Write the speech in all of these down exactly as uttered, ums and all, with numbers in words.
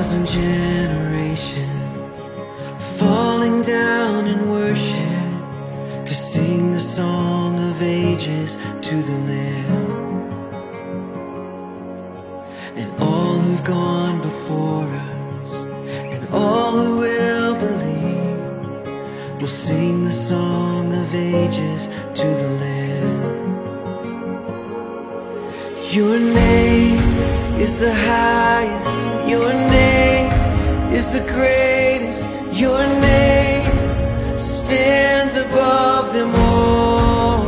thousand generations falling down in worship to sing the song of ages to the Lamb. And all who've gone before us and all who will believe will sing the song of ages to the Lamb. Your name is the highest, your name is the greatest, your name stands above them all.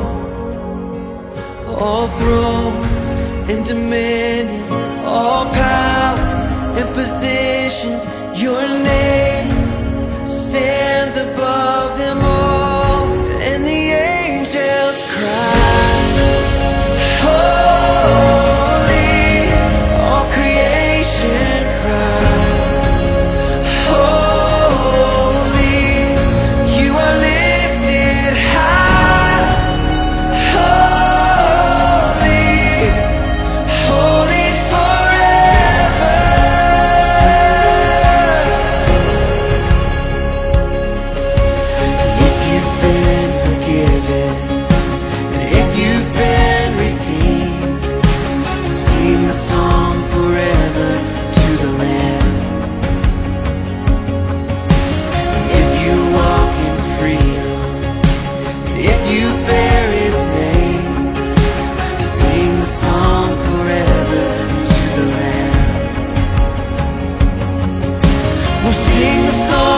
All thrones and dominions, all powers and positions, your name stands above them all. And the angels cry, holy, all creation cries, holy, you are lifted high, holy, holy forever. If you've been forgiven, and if you've been redeemed, sing the song forever to the Lamb. If you walk in freedom, if you bear His name, sing the song forever to the Lamb. We'll sing the song